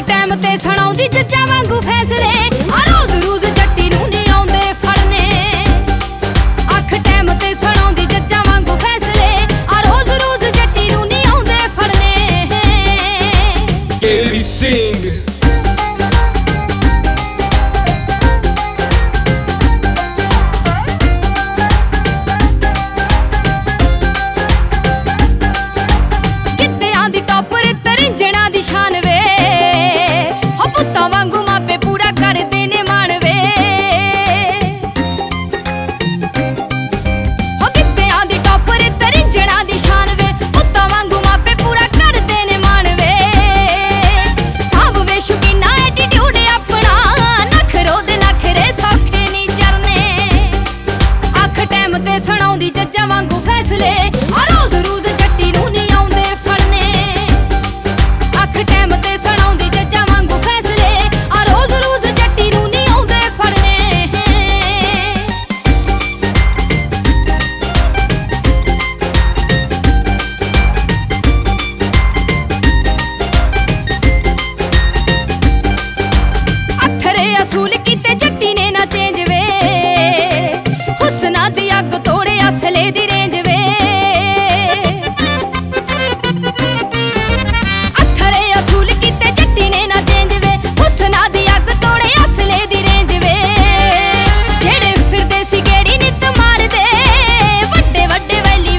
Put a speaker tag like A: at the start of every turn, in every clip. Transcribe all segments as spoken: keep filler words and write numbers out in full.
A: time ਤੇ ਸੁਣਾਉਂਦੀ ਜੱਜਾਂ ਵਾਂਗੂ ਫੈਸਲੇ ਆ ਰੋਜ਼ ਰੋਜ਼ ਜੱਟੀ ਨੂੰ ਨਹੀਂ ਆਉਂਦੇ ਫੜਨੇ ਅੱਖ ਟਾਈਮ ਤੇ ਸੁਣਾਉਂਦੀ ਜੱਜਾਂ ਵਾਂਗੂ ਫੈਸਲੇ ਆ ਰੋਜ਼ ਰੋਜ਼ ਜੱਟੀ ਨੂੰ ਨਹੀਂ ਆਉਂਦੇ ਫੜਨੇ
B: ਕੇਰੀ ਸਿੰਘ
A: ਦੀ ਟੌਪਰ ਤਰਿੰਜਣਾ ਦੀ ਸ਼ਾਨ ਵੇ ਹੋ ਪੁੱਤਾਂ ਵਾਂਗੂ ਮਾਪੇ ਪੂਰਾ ਕਰਦੇ ਨੇ ਮਾਣ ਵੇ ਹੋ ਕਿੱਤਿਆਂ ਦੀ ਟੌਪਰ ਤਰਿੰਜਣਾ ਦੀ ਸ਼ਾਨ ਵੇ ਪੁੱਤਾਂ ਵਾਂਗੂ ਮਾਪੇ ਪੂਰਾ ਕਰਦੇ ਨੇ ਮਾਣ ਵੇ ਸਾਂਭ ਵੇ ਸ਼ੁਕੀਨਾ ਐਟੀਟਿਊਡ ਆਪਣਾ ਨਖਰੋ ਦੇ ਨਖਰੇ ਸੌਖੇ ਨਹੀਂ ਚਰਨੇ ਅੱਖ ਟਾਈਮ ਤੇ ਸੁਣਾਉਂਦੀ ਜੱਜਾਂ ਵਾਂਗੂ ਫੈਸਲੇ ਆ ਰੋਜ਼ ਰੋਜ਼ ਜੱਟੀ ਨੂੰ ਨਹੀਂ ਆਉਂਦੇ ਟਾਈਮ ਤੇ ਸੁਣਾਉਂਦੀ ਜੱਜਾਂ ਵਾਂਗੂ ਫੈਸਲੇ ਆ ਰੋਜ਼ ਰੋਜ਼ ਜੱਟੀ ਨੂੰ ਨਹੀਂ ਆਉਂਦੇ ਫੜਨੇ ਅੱਥਰੇ ਅਸੂਲ ਕੀਤੇ ਜੱਟੀ ਨੇ ਨਾ ਚੇਂਜ ਵੇ ਹੁਸਨਾ ਦੀ ਅੱਗ ਤੋੜੇ ਅਸਲੇ ਦੀ ਰੇਂਜ ਵੇ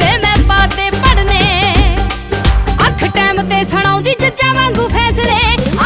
A: ਸੁਣਾਉਂਦੀ ਜੱਜਾਂ ਵਾਂਗੂ ਫੈਸਲੇ